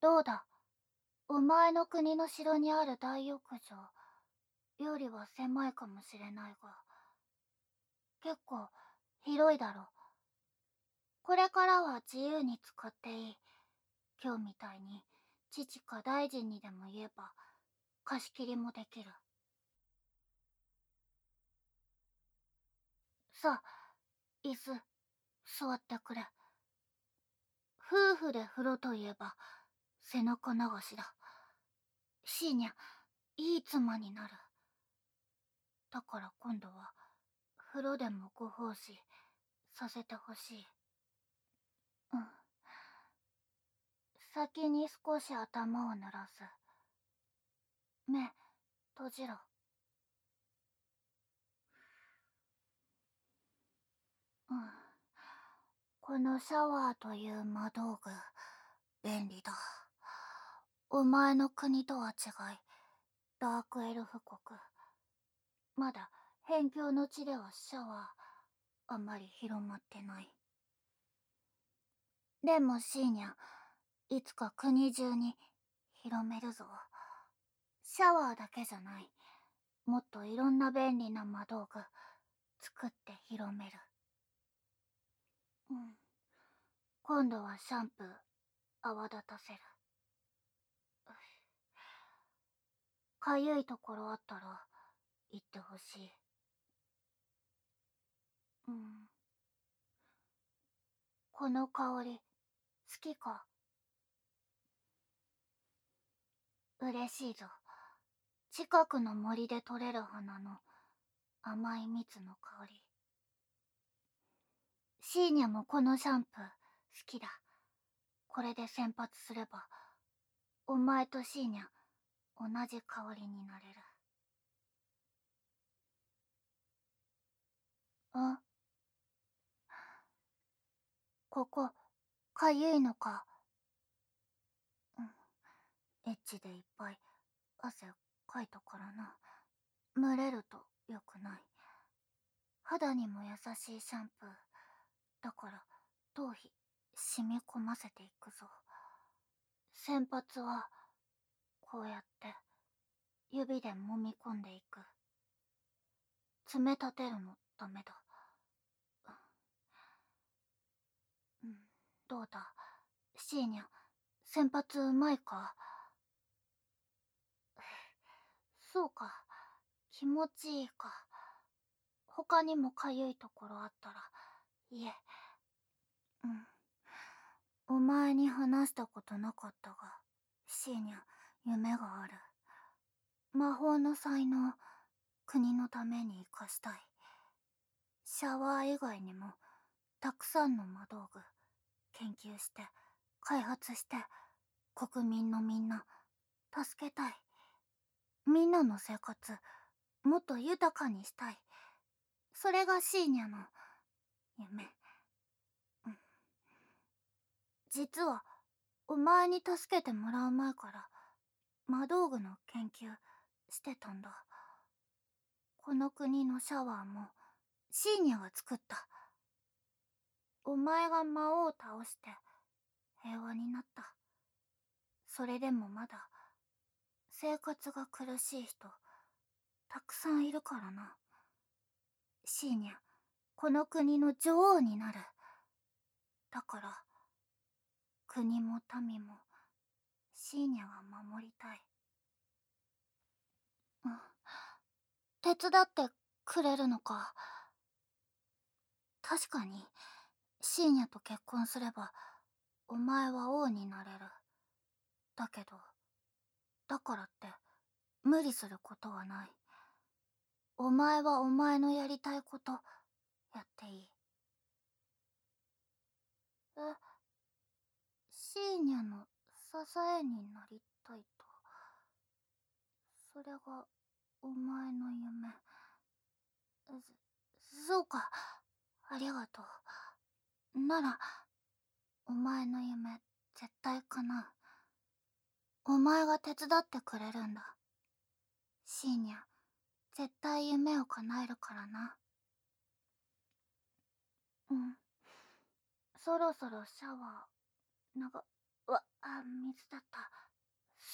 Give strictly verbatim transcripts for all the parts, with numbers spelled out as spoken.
どうだ、お前の国の城にある大浴場よりは狭いかもしれないが、結構広いだろ。これからは自由に使っていい。今日みたいに父か大臣にでも言えば貸し切りもできる。さあ、椅子座ってくれ。夫婦で風呂といえば背中流しだ。シーニャ、いい妻になる。だから今度は風呂でもご奉仕させてほしい。うん。先に少し頭を濡らす。目閉じろ。うん。このシャワーという魔道具、便利だ。お前の国とは違い、ダークエルフ国。まだ辺境の地ではシャワー、あまり広まってない。でもシーニャ、いつか国中に広めるぞ。シャワーだけじゃない。もっといろんな便利な魔道具、作って広める。うん。今度はシャンプー、泡立たせる。かゆいところあったら言ってほしい。うん。この香り好きか？嬉しいぞ。近くの森で採れる花の甘い蜜の香り。シーニャもこのシャンプー好きだ。これで洗髪すればお前とシーニャ同じ香りになれる。あ、ここかゆいのか？うん。エッチでいっぱい汗かいたからな。蒸れると良くない。肌にも優しいシャンプーだから、頭皮染み込ませていくぞ。洗髪はこうやって指で揉み込んでいく。爪立てるのダメだ。うん。どうだ、シーニャ、洗髪うまいか？そうか、気持ちいいか。他にもかゆいところあったら言え。うん。お前に話したことなかったが、シーニャ、夢がある。魔法の才能、国のために生かしたい。シャワー以外にも、たくさんの魔道具、研究して、開発して、国民のみんな、助けたい。みんなの生活、もっと豊かにしたい。それがシーニャの夢。うん。実は、お前に助けてもらう前から、魔道具の研究してたんだ。この国のシャワーも、シーニャが作った。お前が魔王を倒して、平和になった。それでもまだ、生活が苦しい人、たくさんいるからな。シーニャ、この国の女王になる。だから、国も民も、シーニャが守りたい。うん。手伝ってくれるのか？確かに、シーニャと結婚すれば、お前は王になれる。だけど、だからって、無理することはない。お前はお前のやりたいこと、やっていい。え、シーニャの支えになりたいと。それが、お前の夢。そ、そうか。ありがとう。なら、お前の夢、絶対叶う。お前が手伝ってくれるんだ。シーニャ、絶対夢を叶えるからな。うん。そろそろシャワー、なが、わ、あ、水だった。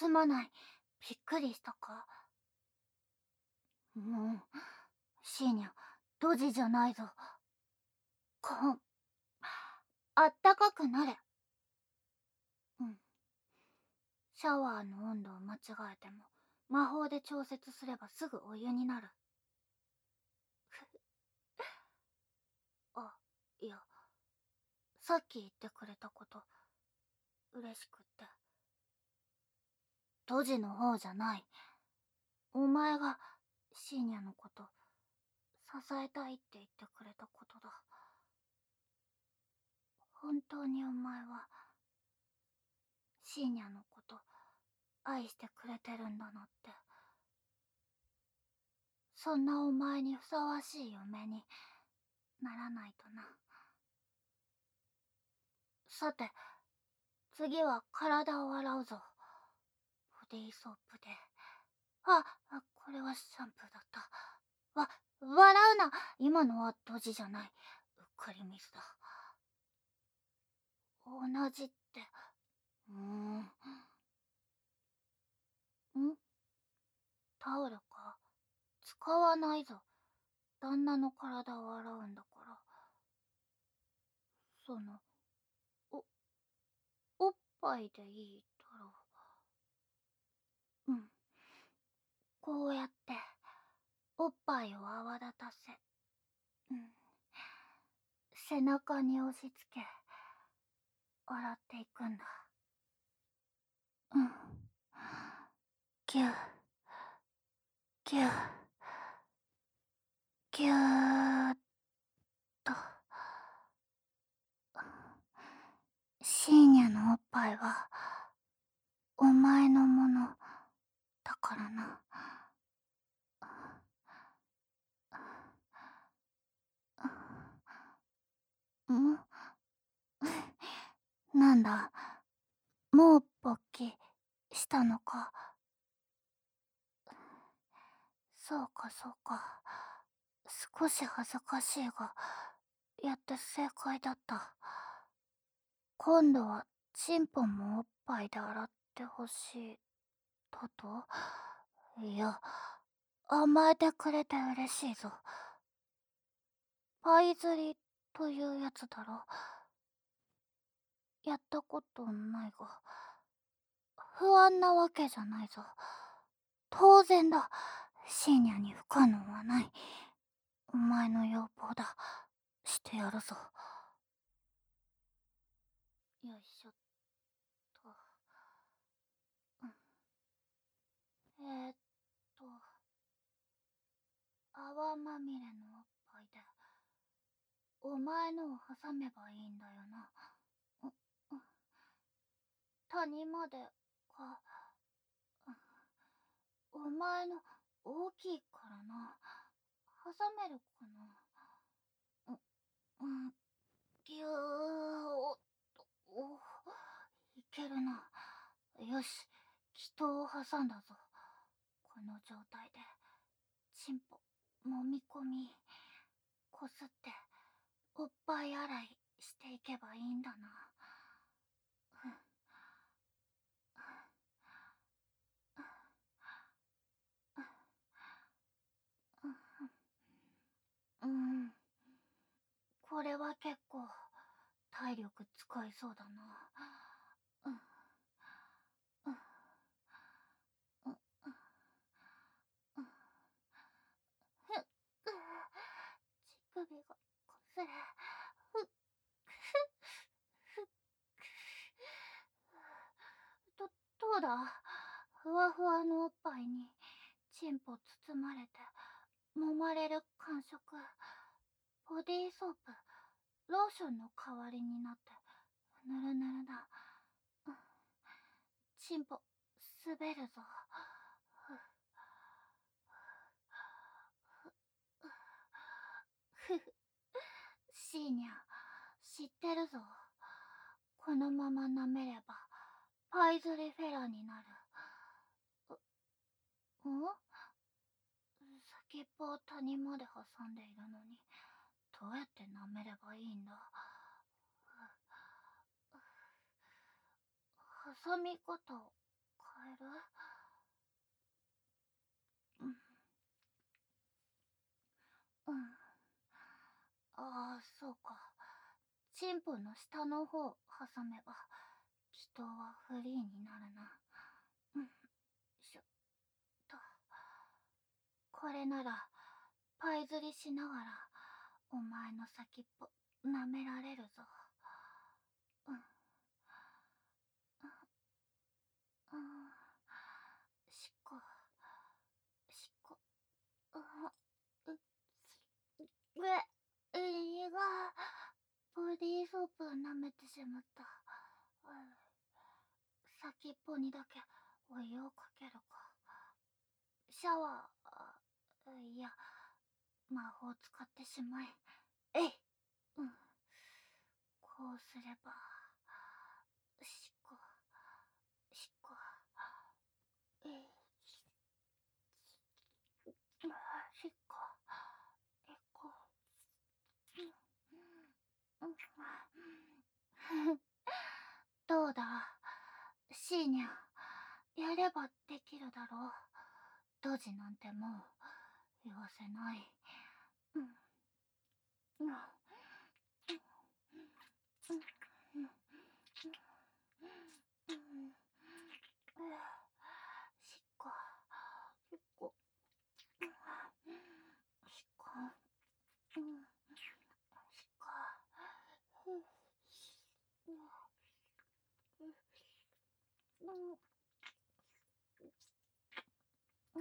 すまない。びっくりしたか。もう、シーニャ、ドジじゃないぞ。こん、あったかくなれ。うん。シャワーの温度を間違えても、魔法で調節すればすぐお湯になる。あ、いや、さっき言ってくれたこと、嬉しくって。ドジの方じゃない。お前が、シーニャのこと、支えたいって言ってくれたことだ。本当にお前は、シーニャのこと、愛してくれてるんだなって。そんなお前にふさわしい嫁にならないとな。さて、次は体を洗うぞ。ボディーソープで。あ、あこれはシャンプーだった。わ、笑うな。今のはドジじゃない。うっかりミスだ。同じって。うーん。んタオルか。使わないぞ。旦那の体を洗うんだから。その、お、おっぱいでいいだろう。うん。こうやって、おっぱいを泡立たせ。うん。背中に押し付け、洗っていくんだ。うん。ぎゅ、ぎゅ、ぎゅーっと。シーニャのおっぱいは、お前のもの、だからな。んなんだ、もう勃起したのか。そうかそうか。少し恥ずかしいが、やって正解だった。今度はチンポもおっぱいで洗ってほしいだと。いや、甘えてくれて嬉しいぞ。パイ釣りというやつだろ。やったことないが、不安なわけじゃないぞ。当然だ。シーニャに不可能はない。お前の要望だ。してやるぞ。よいしょっと。うん、えー、っと、泡まみれのおっぱいで、お前のを挟めばいいんだよな。う、う、谷までか。お前の大きいからな。挟めるかな。う、うん、ぎゅーおっと、お、いけるな。よし、人を挟んだぞ。この状態で、チンポ、揉み込み、こすって、おっぱい洗いしていけばいいんだな。うん、これは結構体力使いそうだな。うん、うん、うん、うん、ふっ、乳首がこすれ。ふっ、ふっ、ど、どうだ。ふわふわのおっぱいにチンポ包まれて揉まれる感触。ボディーソープ、ローションの代わりになってぬるぬるだ。チンポ滑るぞ。ふふ、シーニャ、知ってるぞ。このまま舐めればパイズリフェラーになる。ん、先っぽを谷まで挟んでいるのに、どうやって舐めればいいんだ。挟み方をえる？うん。うん。ああ、そうか。チンポの下の方挟めば祈祷はフリーになるな。うん。しょっと。これならパイ釣りしながらお前の先っぽ舐められるぞ。うん。うん。しっこしっこ。うん。うえ、胃がボディーソープ舐めてしまった。うん。先っぽにだけお湯をかけるか。シャワー、いや、魔法使ってしまえ。えい。うん。こうすれば、しっこ、しっこ、えい、しっこ、えっこ、うん。どうだ、シーニャ、やればできるだろう。ドジなんてもう言わせない。うん。うん。うん。うん。うん。しっこ、しっこ、しっこ、うん。しっこ、うん。うん。うん。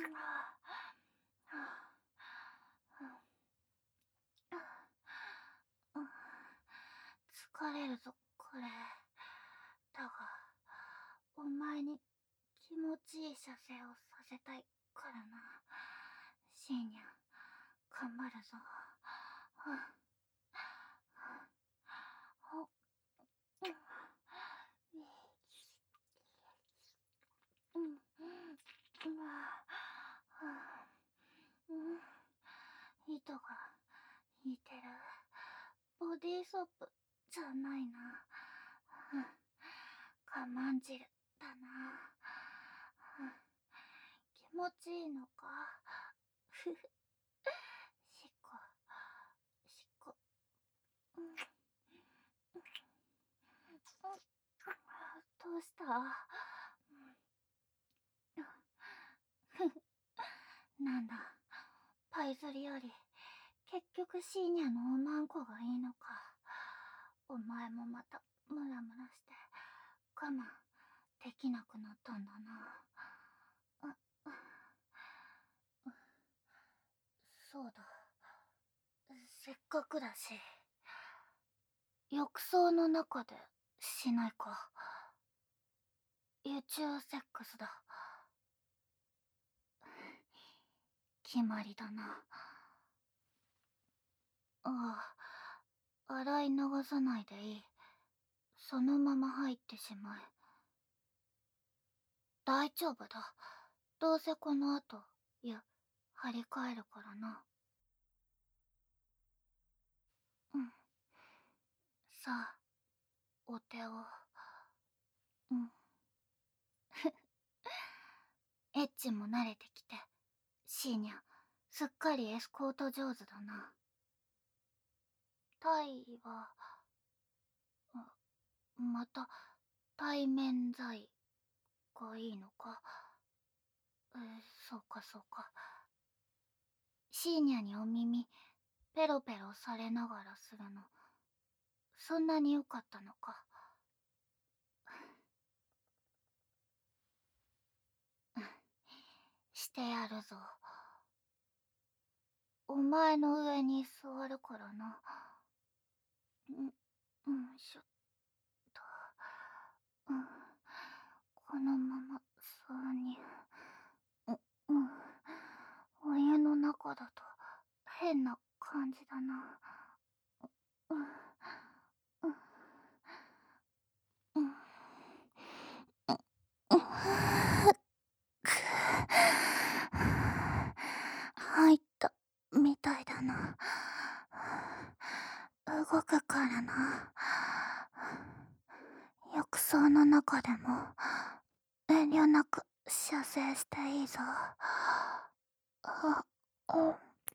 疲れるぞ、これ。だが、お前に気持ちいい射精をさせたいからな。シーニャ、頑張るぞ。うん。うん。うん。うん。糸が引いてる。ボディーソープじゃないな。我慢汁だな。気持ちいいのか。ふふ。しっこ、しっこ。うん。どうした？なんだ、パイ釣りより結局シーニャのおまんこがいいのか。お前もまたムラムラして我慢できなくなったんだな。あ、そうだ、せっかくだし浴槽の中でしないか。宇宙セックスだ。決まりだな。ああ、洗い流さないでいい。そのまま入ってしまえ。大丈夫だ。どうせこの後、いや、張り替えるからな。うん。さあ、お手を。うん。エッチも慣れてきて、シーニャ、すっかりエスコート上手だな。タイは、また、対面罪がいいのか。えー、そうかそうか。シーニャにお耳、ペロペロされながらするの、そんなに良かったのか。してやるぞ。お前の上に座るからな。ん、うん、しょっと。うん。このままそうに。う、うん。お湯の中だと変な感じだな。うん。うん。うん。うん。入ったみたいだな。動くからな。浴槽の中でも遠慮なく射精していいぞ。あ、うん。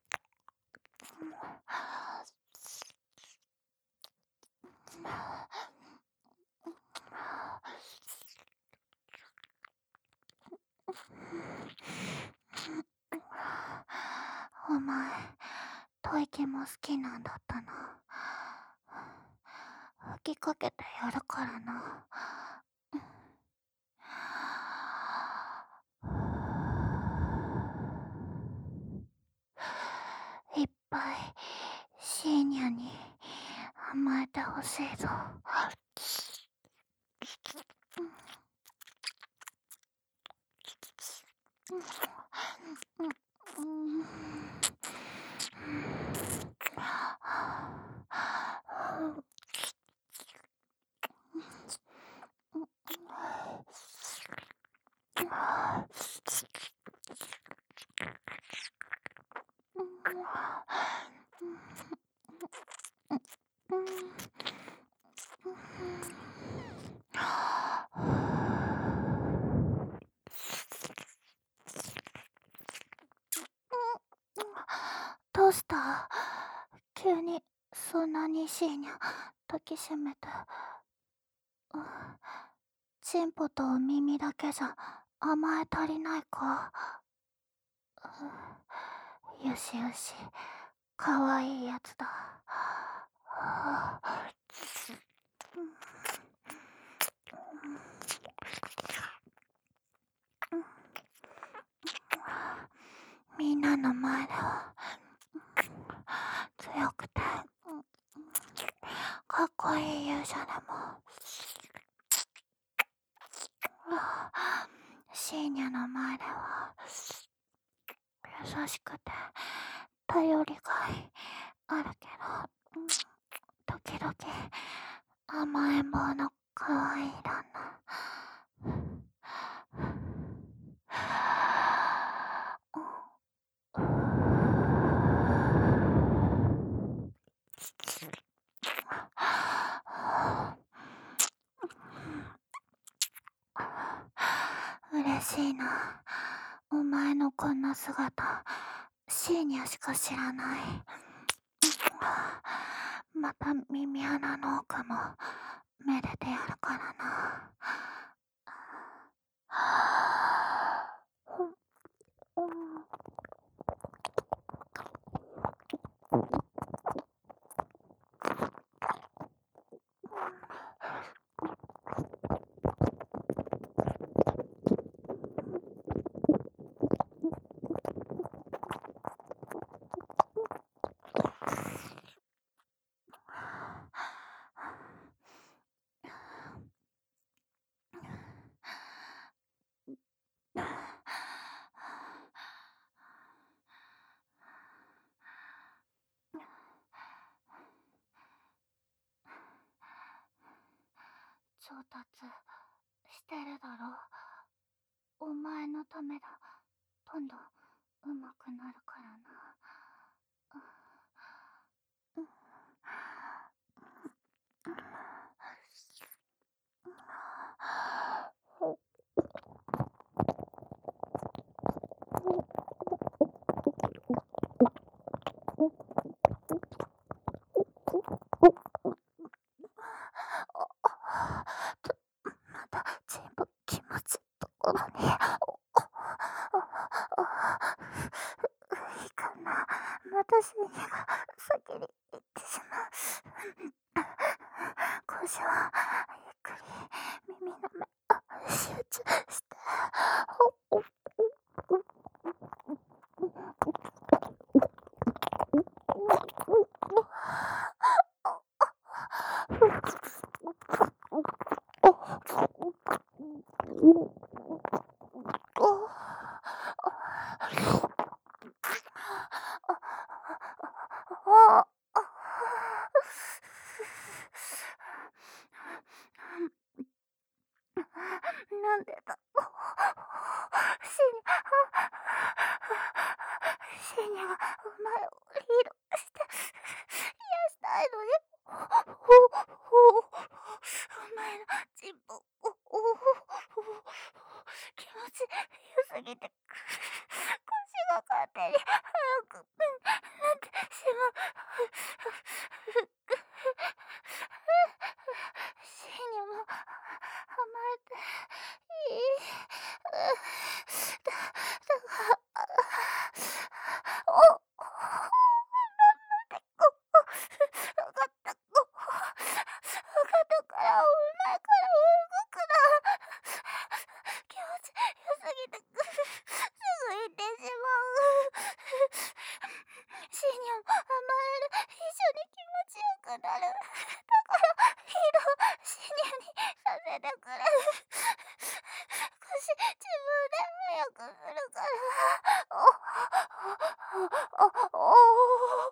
お前、吐息も好きなんだったな。吹きかけてやるからな。いっぱいシーニャに甘えてほしいぞ。どうした？急にそんなにシーニャ抱きしめて。チンポと耳だけじゃ甘え足りないか？よしよし、かわいいやつだ。みんなの前では強くてかっこいい勇者でもシーニャの前では優しくて頼りがいあるけど、時々甘えん坊のかわいい旦那。嬉しいな。お前のこんな姿、シーニャしか知らない。また耳穴の奥もめでてやるからな。調達してるだろ。お前のためだ。どんどん上手くなるからな。また全部気持ちいいところに。いいかな。またシーニャが先に行ってしまう。腰はゆっくり耳の目集中して。なんでだ。シーニャシーニャがお前をリードして癒したいのに。お前のチンポ気持ち良すぎて、腰が勝手に速くなってしまう。シーニャも甘えていい。だ、だが、お、なんでこ、わかった、わかったから、お前から動くな。気持ち良すぎて、すぐ行ってしまう。シーニャも甘える。一緒に気持ちよくなる。だから、ヒーロー、シーニャにさせてくれ。腰、自分で早くするから。お、お、お、お、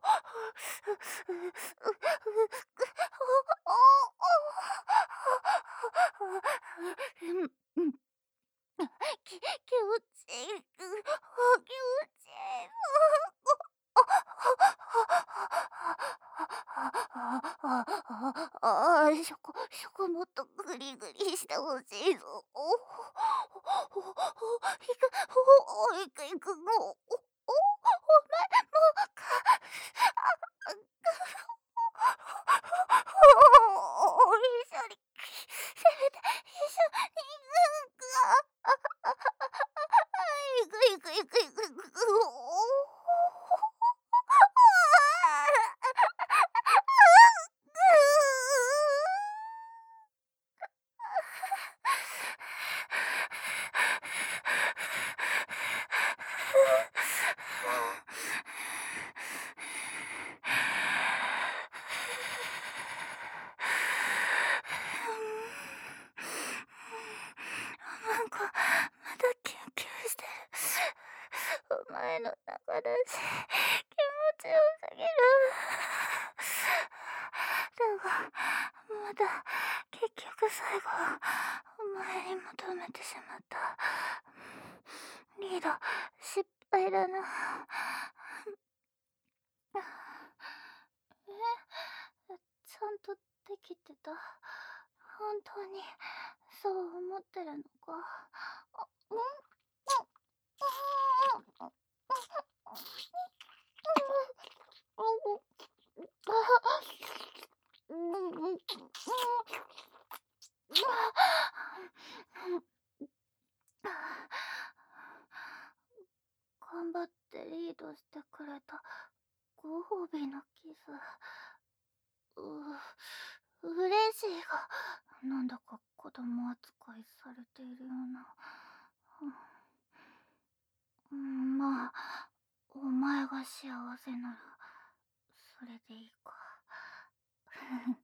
うんうん、き、気持ちいい。気持ちいい。ああ、そこ、そこもっとグリグリしてほしいぞ。おお、おお、いく、おお、いくいく、おお、お、お前もか、あ、おお、一緒に、せめて一緒に行くか。いくいくいくいくいく、おお。なんか、まだキュンキュンしてる。お前の中だし、気持ちよすぎる。だが、まだ、結局最後、お前に求めてしまった。リード、失敗だな。え、ちゃんとできてた。本当に、そう思ってるのか。あ、うん、うん、うん、うん、うん、うん、頑張ってリードしてくれたご褒美のキス。う、嬉しいが、なんだか子供扱いされているような。うん、まあ、お前が幸せなら、それでいいか。